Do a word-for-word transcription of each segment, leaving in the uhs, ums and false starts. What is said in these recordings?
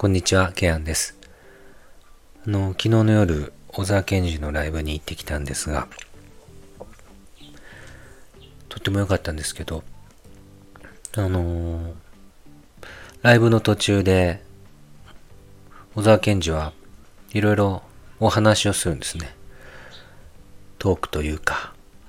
こんにちは、ケアンです。あの、昨日の夜、小沢健二のライブに行ってきたんですが、とっても良かったんですけど、あのーライブの途中で、小沢健二はいろいろお話をするんですね。トークというか、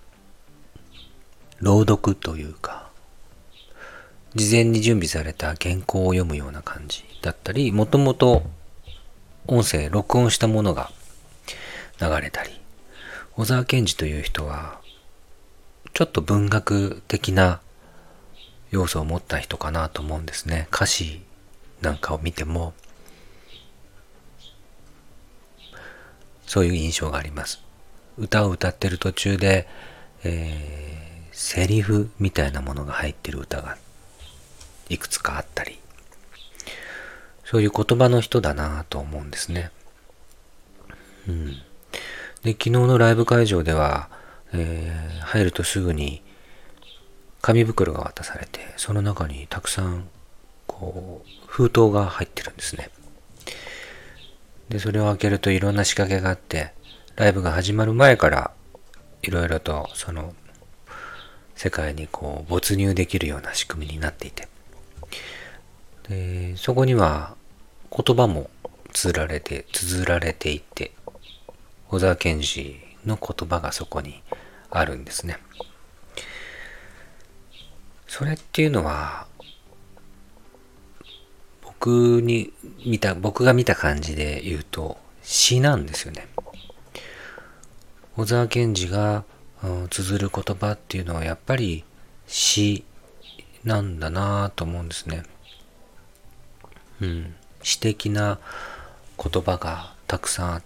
朗読というか、事前に準備された原稿を読むような感じだったり、もともと音声、録音したものが流れたり、小沢健二という人は、ちょっと文学的な要素を持った人かなと思うんですね。歌詞なんかを見ても、そういう印象があります。歌を歌ってる途中で、えー、セリフみたいなものが入ってる歌がいくつかあったり、そういう言葉の人だなと思うんですね。うん。で、昨日のライブ会場では、えー、入るとすぐに紙袋が渡されて、その中にたくさんこう封筒が入ってるんですね。で、それを開けるといろんな仕掛けがあって、ライブが始まる前からいろいろとその世界にこう没入できるような仕組みになっていて、でそこには言葉も綴られて綴られていて、小沢健二の言葉がそこにあるんですね。それっていうのは僕に見た僕が見た感じで言うと詩なんですよね。小沢健二が、うん、綴る言葉っていうのはやっぱり詩なんだなと思うんですね。うん、詩的な言葉がたくさんあって、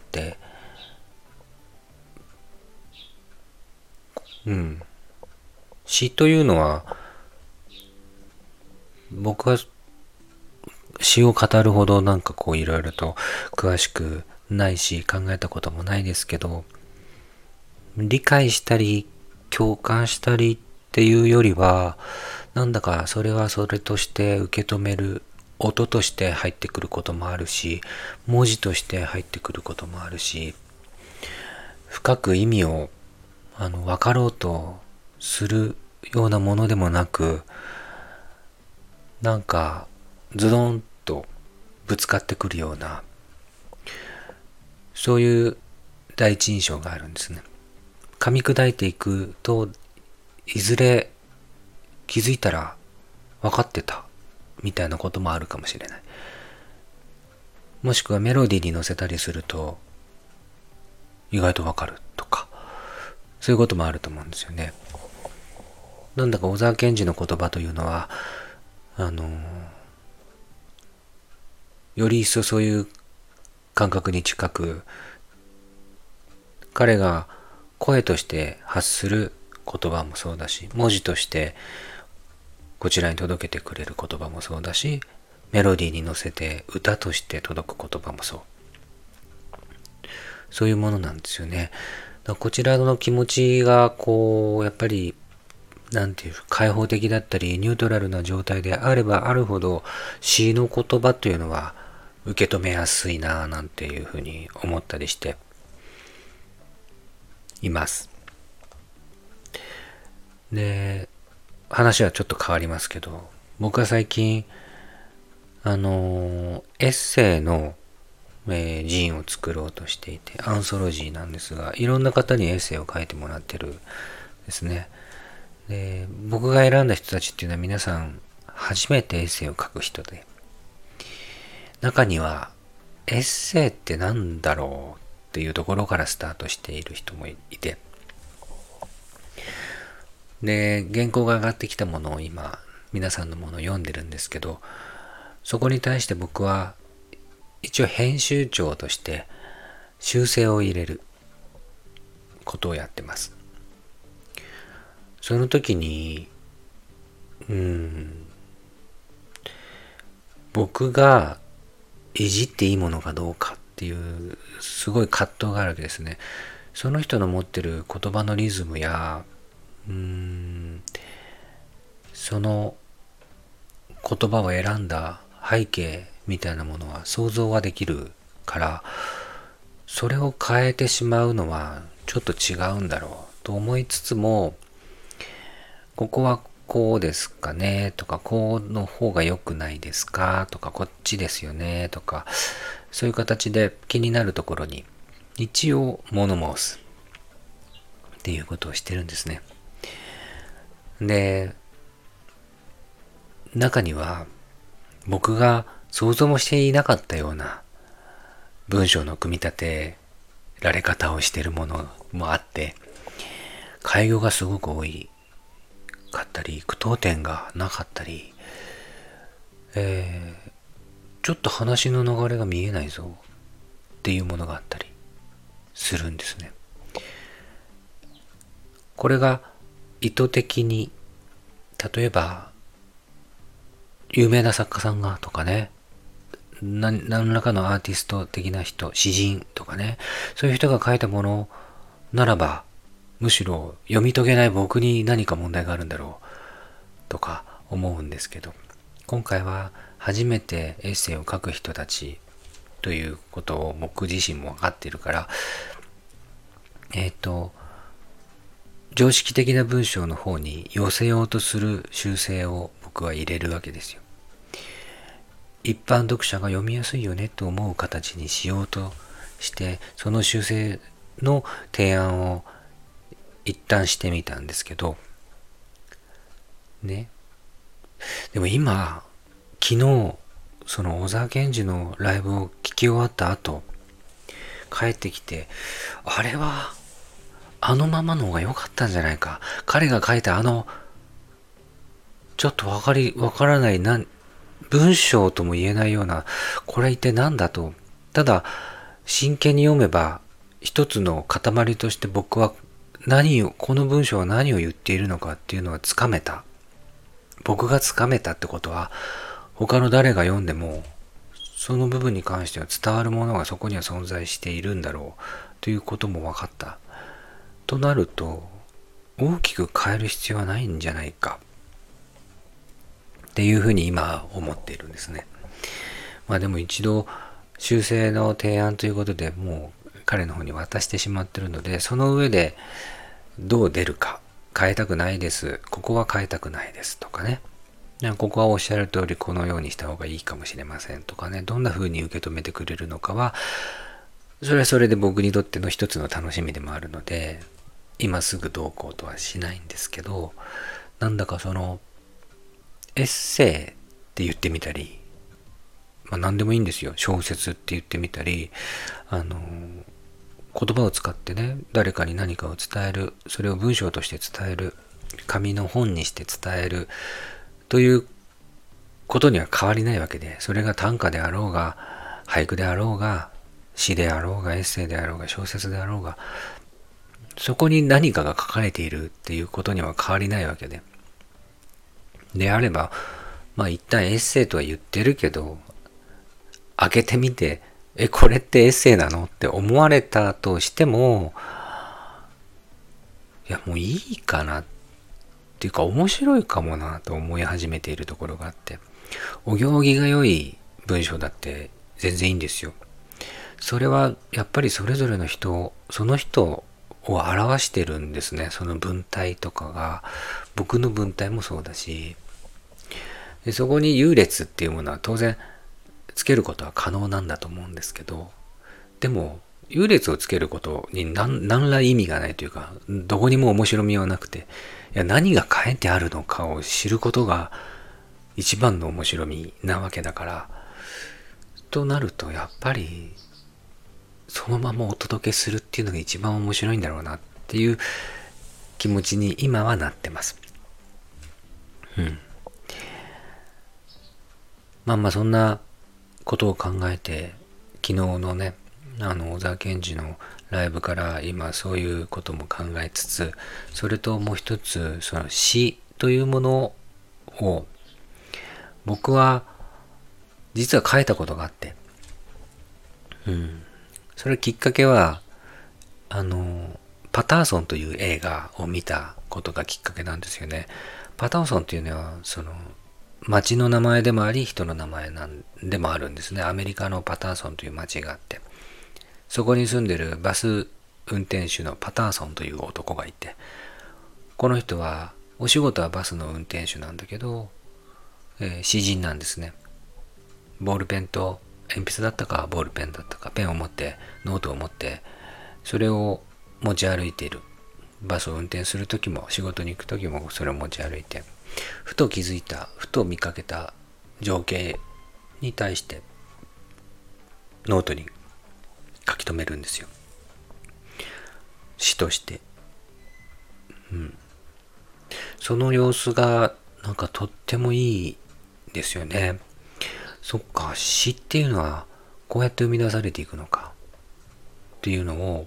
うん、詩というのは僕は詩を語るほどなんかこういろいろと詳しくないし考えたこともないですけど、理解したり共感したりっていうよりは、なんだかそれはそれとして受け止める、音として入ってくることもあるし、文字として入ってくることもあるし、深く意味をあの分かろうとするようなものでもなく、なんかズドンとぶつかってくるような、そういう第一印象があるんですね。噛み砕いていくと、いずれ気づいたら分かってたみたいなこともあるかもしれない。もしくはメロディーに乗せたりすると意外と分かるとか、そういうこともあると思うんですよね。なんだか小沢健二の言葉というのは、あのより一層そういう感覚に近く、彼が声として発する言葉もそうだし、文字としてこちらに届けてくれる言葉もそうだし、メロディーに乗せて歌として届く言葉もそう。そういうものなんですよね。だからこちらの気持ちがこうやっぱりなんていう開放的だったりニュートラルな状態であればあるほど、詩の言葉というのは受け止めやすいなぁなんていうふうに思ったりしています。で、話はちょっと変わりますけど、僕は最近あのエッセイの、えー、ジンを作ろうとしていて、アンソロジーなんですが、いろんな方にエッセイを書いてもらってるんですね。で、僕が選んだ人たちっていうのは皆さん初めてエッセイを書く人で、中にはエッセイってなんだろうっていうところからスタートしている人もいて、で、原稿が上がってきたものを今皆さんのものを読んでるんですけど、そこに対して僕は一応編集長として修正を入れることをやってます。その時に、うーん、僕がいじっていいものかどうかっていうすごい葛藤があるわけですね。その人の持ってる言葉のリズムや、うーん、その言葉を選んだ背景みたいなものは想像はできるから、それを変えてしまうのはちょっと違うんだろうと思いつつも、ここはこうですかねとか、こうの方が良くないですかとか、こっちですよねとか、そういう形で気になるところに一応物申すっていうことをしてるんですね。で、中には僕が想像もしていなかったような文章の組み立てられ方をしているものもあって、改行がすごく多いかったり、句読点がなかったり、えー、ちょっと話の流れが見えないぞっていうものがあったりするんですね。これが意図的に、例えば有名な作家さんがとかね、何何らかのアーティスト的な人、詩人とかね、そういう人が書いたものならば、むしろ読み解けない僕に何か問題があるんだろうとか思うんですけど、今回は初めてエッセイを書く人たちということを僕自身も分かっているから、えっと常識的な文章の方に寄せようとする修正を僕は入れるわけですよ。一般読者が読みやすいよねと思う形にしようとして、その修正の提案を一旦してみたんですけどね。でも今、昨日その小沢健二のライブを聞き終わった後、帰ってきて、あれはあのままの方が良かったんじゃないか、彼が書いたあのちょっとわかりわからないなん文章とも言えないような、これ一体何だと、ただ真剣に読めば一つの塊として僕は何を、この文章は何を言っているのかっていうのはつかめた。僕がつかめたってことは、他の誰が読んでもその部分に関しては伝わるものがそこには存在しているんだろうということも分かった。となると、大きく変える必要はないんじゃないかっていうふうに今思っているんですね。まあでも一度修正の提案ということでもう彼の方に渡してしまってるので、その上でどう出るか、変えたくないです、ここは変えたくないですとかね、ここはおっしゃる通りこのようにした方がいいかもしれませんとかね、どんな風に受け止めてくれるのかは、それはそれで僕にとっての一つの楽しみでもあるので、今すぐどうこうとはしないんですけど、なんだかそのエッセイって言ってみたり、まあ何でもいいんですよ。小説って言ってみたり、あの言葉を使ってね、誰かに何かを伝える、それを文章として伝える、紙の本にして伝えるということには変わりないわけで、それが短歌であろうが、俳句であろうが、詩であろうが、エッセイであろうが、小説であろうが、そこに何かが書かれているっていうことには変わりないわけで。であれば、まあ一旦エッセイとは言ってるけど、開けてみて、え、これってエッセイなのって思われたとしても、いやもういいかなっていうか面白いかもなと思い始めているところがあって、お行儀が良い文章だって全然いいんですよ。それはやっぱりそれぞれの人、その人を表してるんですね。その文体とかが、僕の文体もそうだし、でそこに優劣っていうものは当然つけることは可能なんだと思うんですけど、でも優劣をつけることに何何ら意味がないというか、どこにも面白みはなくて、いや何が書いてあるのかを知ることが一番の面白みなわけだから、となるとやっぱりそのままお届けするっていうのが一番面白いんだろうなっていう気持ちに今はなってます。うん。まあまあそんなことを考えて、昨日のね、あの小沢健二のライブから今そういうことも考えつつ、それともう一つ、その詩というものを僕は実は書いたことがあって、うん、それきっかけはあのパターソンという映画を見たことがきっかけなんですよね。パターソンというのはその町の名前でもあり人の名前なんでもあるんですね。アメリカのパターソンという町があって、そこに住んでるバス運転手のパターソンという男がいて、この人はお仕事はバスの運転手なんだけど、えー、詩人なんですね。ボールペンと鉛筆だったかボールペンだったかペンを持ってノートを持ってそれを持ち歩いている。バスを運転するときも仕事に行くときもそれを持ち歩いて、ふと気づいた、ふと見かけた情景に対してノートに書き留めるんですよ。詩として。うん。その様子がなんかとってもいいですよね。そっか、詩っていうのはこうやって生み出されていくのかっていうのを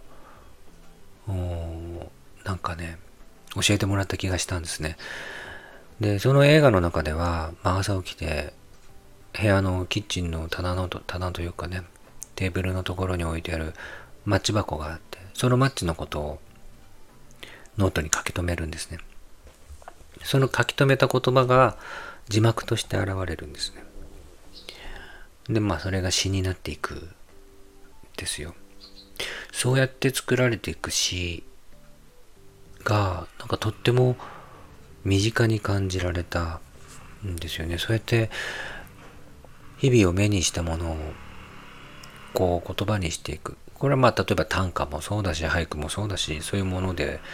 なんかね教えてもらった気がしたんですね。でその映画の中では、まあ、朝起きて部屋のキッチンの棚の棚というかねテーブルのところに置いてあるマッチ箱があって、そのマッチのことをノートに書き留めるんですね。その書き留めた言葉が字幕として現れるんですね。でまあそれが詩になっていくんですよ。そうやって作られていく詩がなんかとっても身近に感じられたんですよね。そうやって日々を目にしたものをこう言葉にしていく。これはまあ例えば短歌もそうだし俳句もそうだし、そういうもので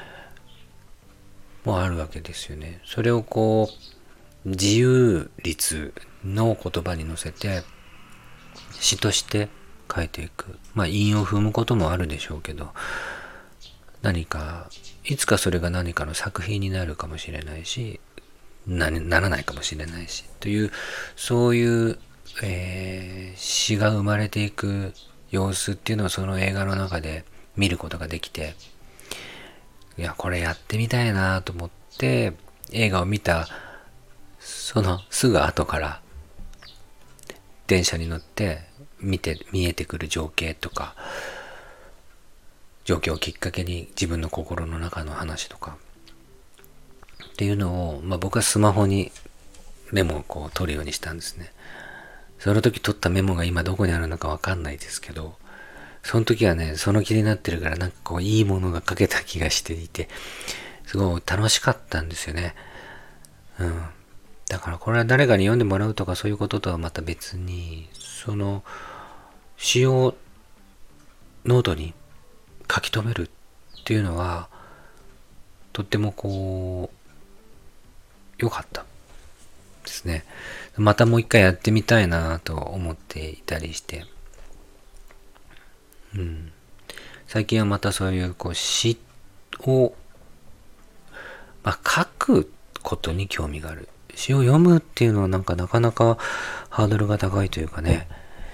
もあるわけですよね。それをこう自由律の言葉に乗せて詩として書いていく。まあ韻を踏むこともあるでしょうけど、何かいつかそれが何かの作品になるかもしれないし、な, ならないかもしれないしという、そういう、えー、詩が生まれていく様子っていうのをその映画の中で見ることができて、いやこれやってみたいなと思って映画を見たそのすぐ後から電車に乗って見て見えてくる情景とか状況をきっかけに自分の心の中の話とかっていうのを、まあ、僕はスマホにメモをこう取るようにしたんですね。その時取ったメモが今どこにあるのかわかんないですけど、その時はねその気になってるからなんかこういいものが書けた気がしていて、すごい楽しかったんですよね。うん。だからこれは誰かに読んでもらうとかそういうこととはまた別に、その詩をノートに書き留めるっていうのはとってもこう良かったですね。またもう一回やってみたいなと思っていたりして、うん、最近はまたそういうこう詩を、まあ、書くことに興味がある。詩を読むっていうのはなんかなかなかハードルが高いというかね、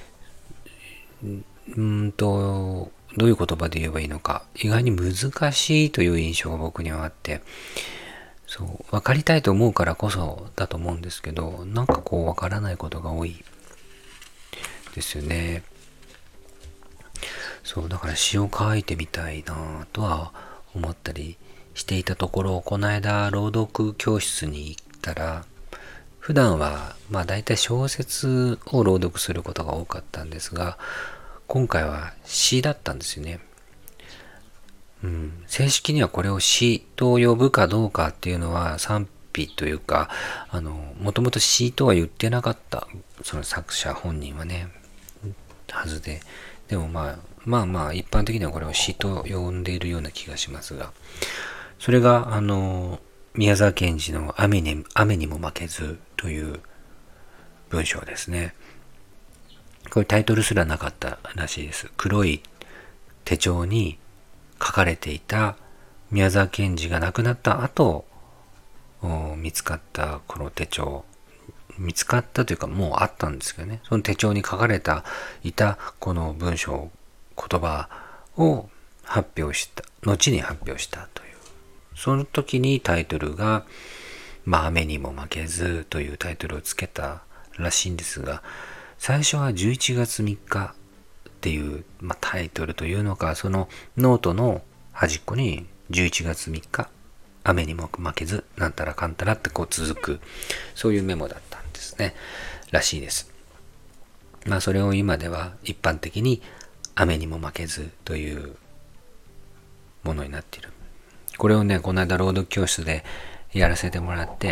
うんとどういう言葉で言えばいいのか意外に難しいという印象が僕にはあって、そう分かりたいと思うからこそだと思うんですけど、なんかこう分からないことが多いですよね。そうだから詩を書いてみたいなとは思ったりしていたところ、この間朗読教室に行ったら、普段はまあ大体小説を朗読することが多かったんですが、今回は詩だったんですよね。うん、正式にはこれを詩と呼ぶかどうかっていうのは賛否というか、あのもともと詩とは言ってなかった、その作者本人はねはずで、でもまあまあまあ一般的にはこれを詩と呼んでいるような気がしますが、それがあの宮沢賢治の雨に「雨にも負けず」という文章ですね。これタイトルすらなかったらしいです。黒い手帳に書かれていた、宮沢賢治が亡くなった後見つかったこの手帳、見つかったというかもうあったんですけどね、その手帳に書かれたいたこの文章、言葉を発表した、後に発表したという、その時にタイトルが「まあ雨にも負けず」というタイトルをつけたらしいんですが、最初はじゅういちがつみっかっていう、まあ、タイトルというのか、そのノートの端っこにじゅういちがつみっか雨にも負けず、なんたらかんたらってこう続く、そういうメモだったんですね。らしいです。まあそれを今では一般的に雨にも負けずというものになっている。これをね、この間朗読教室でやらせてもらって、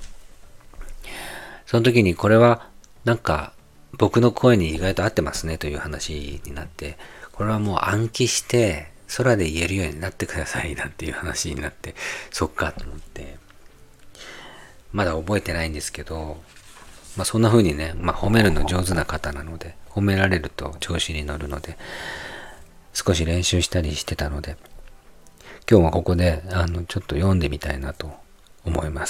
その時にこれはなんか僕の声に意外と合ってますねという話になって、これはもう暗記して空で言えるようになってくださいなんていう話になって、そっかと思って、まだ覚えてないんですけど、まあそんな風にね、まあ褒めるの上手な方なので、褒められると調子に乗るので、少し練習したりしてたので、今日はここであのちょっと読んでみたいなと思います。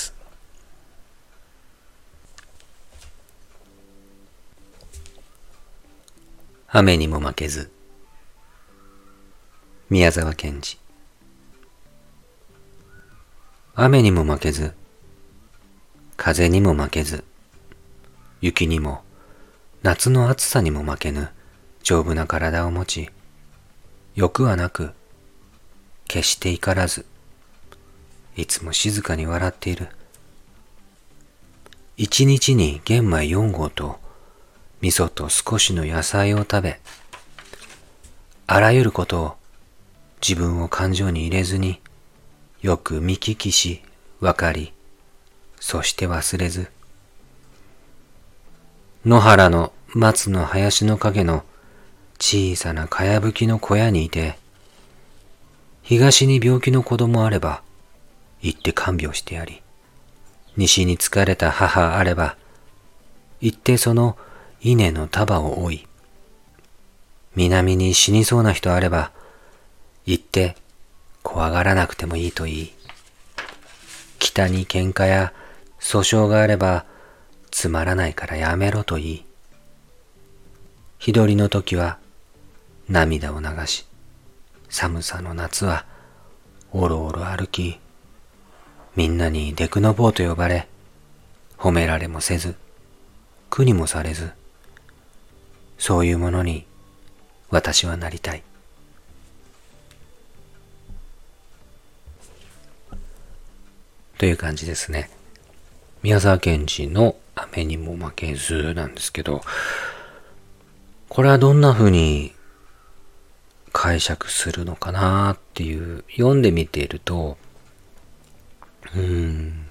雨にも負けず。宮沢賢治。雨にも負けず、風にも負けず、雪にも夏の暑さにも負けぬ丈夫な体を持ち、欲はなく、決して怒らず、いつも静かに笑っている。一日に玄米四合と味噌と少しの野菜を食べ、あらゆることを自分を感情に入れずによく見聞きし分かり、そして忘れず、野原の松の林の陰の小さなかやぶきの小屋にいて、東に病気の子供あれば行って看病してやり、西に疲れた母あれば行ってその稲の束を追い、南に死にそうな人あれば行って怖がらなくてもいいと言い、北に喧嘩や訴訟があればつまらないからやめろと言い、日取りの時は涙を流し、寒さの夏はおろおろ歩き、みんなにデクノボーと呼ばれ、褒められもせず、苦にもされず、そういうものに私はなりたい。という感じですね。宮沢賢治の雨にも負けずなんですけど、これはどんな風に解釈するのかなっていう、読んでみていると、うーん、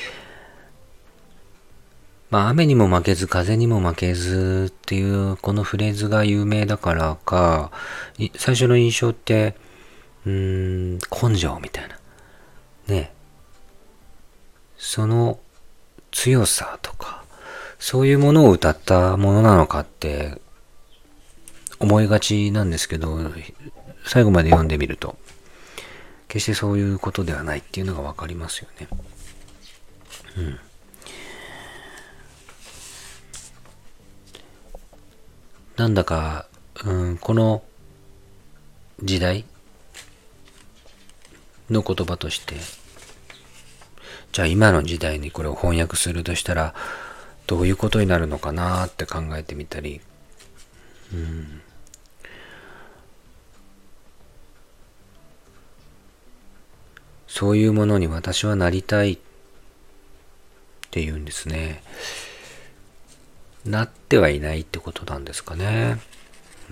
まあ雨にも負けず風にも負けずっていうこのフレーズが有名だからか、最初の印象って、うーん、根性みたいな。ね。その強さとか、そういうものを歌ったものなのかって思いがちなんですけど、最後まで読んでみると、決してそういうことではないっていうのがわかりますよね。うん。なんだか、うん、この時代の言葉として、じゃあ今の時代にこれを翻訳するとしたら、どういうことになるのかなって考えてみたり、うん、そういうものに私はなりたいっていうんですね。なってはいないってことなんですかね。うん。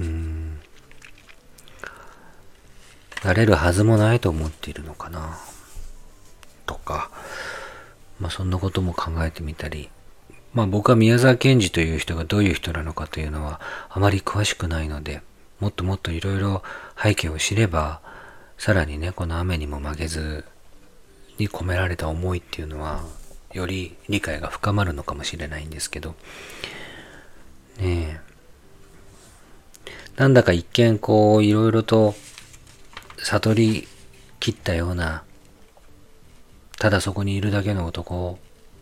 なれるはずもないと思っているのかな。とか、まあそんなことも考えてみたり、まあ僕は宮沢賢治という人がどういう人なのかというのはあまり詳しくないので、もっともっといろいろ背景を知れば、さらにね、この雨にも負けずに込められた思いっていうのは、より理解が深まるのかもしれないんですけど、ねえ。なんだか一見こういろいろと悟り切ったような、ただそこにいるだけの男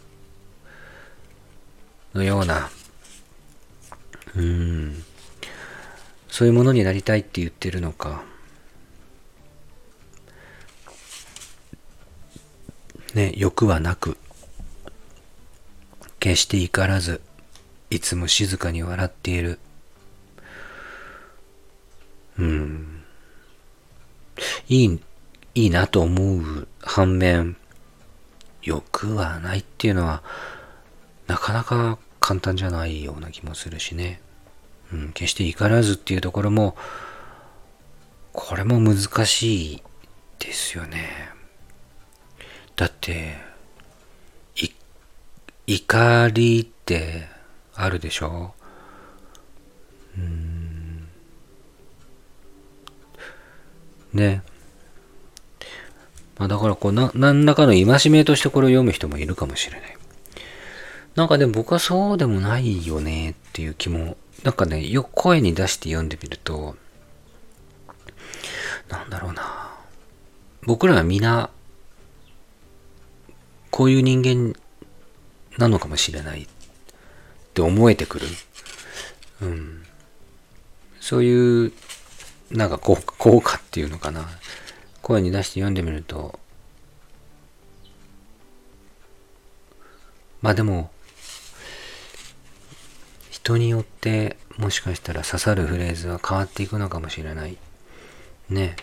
のような、うーん、そういうものになりたいって言ってるのか、ね、欲はなく、決して怒らず、いつも静かに笑っている。うん。いいいいなと思う反面、良くはないっていうのは、なかなか簡単じゃないような気もするしね。うん、決して怒らずっていうところも、これも難しいですよね。だって、い、怒りってあるでしょ？うーん。ね。まあ、だからこうな、何らかの戒めとしてこれを読む人もいるかもしれない。なんかでも僕はそうでもないよねっていう気も、なんかね、よく声に出して読んでみると、なんだろうな。僕らは皆、こういう人間なのかもしれないって思えてくる。うん。そういう、なんか効果効果っていうのかな。声に出して読んでみると、まあでも、人によってもしかしたら刺さるフレーズは変わっていくのかもしれない。ね。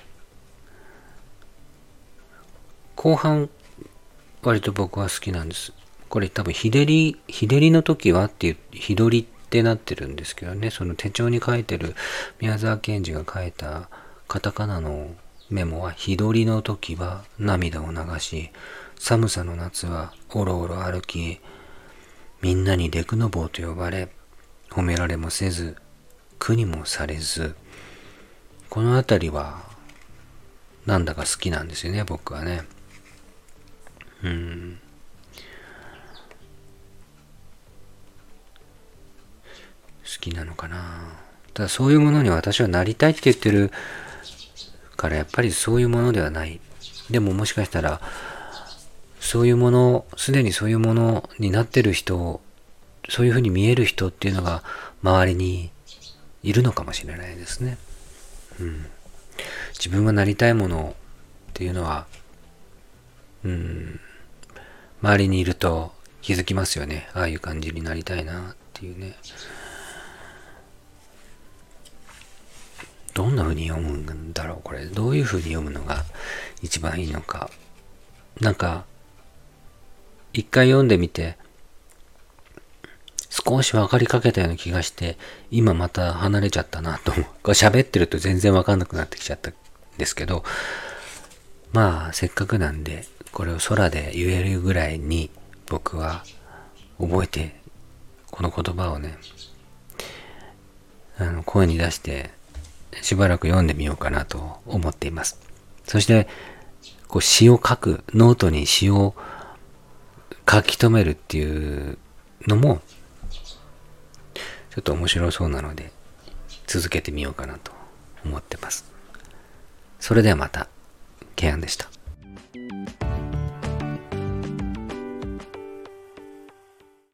後半、割と僕は好きなんです。これ多分、日照り、日照りの時はっていう、日取りってなってるんですけどね、その手帳に書いてる宮沢賢治が書いたカタカナのメモは、日取りの時は涙を流し、寒さの夏はおろおろ歩き、みんなにデクノボーと呼ばれ、褒められもせず、苦にもされず、このあたりは、なんだか好きなんですよね、僕はね。うん。好きなのかな。ただそういうものに私はなりたいって言ってるから、やっぱりそういうものではない。でももしかしたら、そういうもの、すでにそういうものになってる人、そういうふうに見える人っていうのが周りにいるのかもしれないですね。うん。自分がなりたいものっていうのは、うん、周りにいると気づきますよね。ああいう感じになりたいなっていうね。どんな風に読むんだろうこれ。どういう風に読むのが一番いいのか。なんか、一回読んでみて、少し分かりかけたような気がして、今また離れちゃったなと思う。これ喋ってると全然分かんなくなってきちゃったんですけど、まあ、せっかくなんで、これを空で言えるぐらいに僕は覚えて、この言葉をね、あの声に出してしばらく読んでみようかなと思っています。そして、こう詩を書く、ノートに詩を書き留めるっていうのも、ちょっと面白そうなので、続けてみようかなと思ってます。それではまた、ケアンでした。